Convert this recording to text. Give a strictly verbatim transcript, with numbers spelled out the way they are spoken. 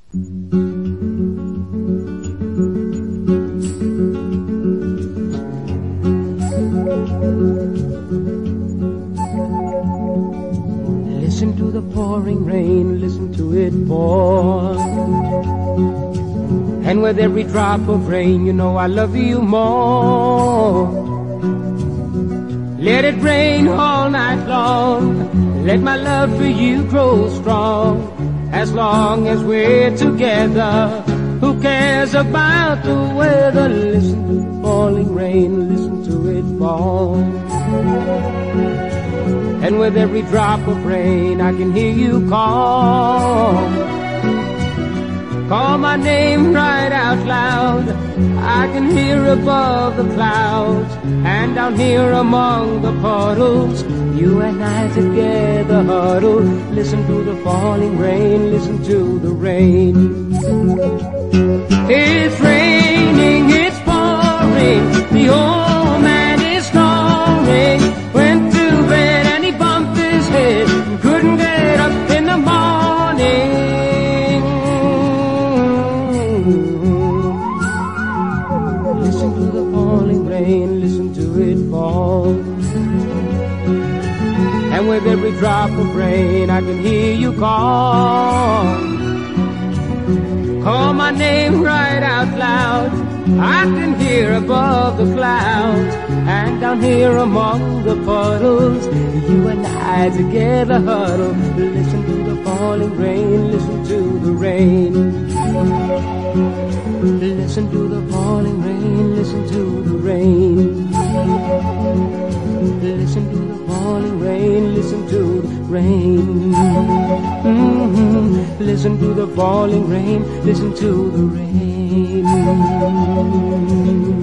Listen to the pouring rain, listen to it pour. And with every drop of rain, you know I love you more. Let it rain all night long, let my love for you grow strong. As long as we're together, who cares about the weather? Listen to the falling rain, listen to it fall. And with every drop of rain, I can hear you call. Call my name right out loud. I can hear above the clouds, and down here among the puddles, you and I together huddle. Listen to the falling rain, listen to the rain. It's raining, it's pouring, the old man is snoring. Went to bed and he bumped his head and couldn't get up in the morning. Listen to the falling rain, listen to it fall. And with every drop of rain, I can hear you call. Call my name right out loud. I can hear above the clouds, and down here among the puddles, you and I together huddle. Listen to the falling rain, listen to the rain. Listen to the falling rain, listen to the rain. Listen to the falling rain, listen to the rain. Mm-hmm. Listen to the falling rain, listen to the rain.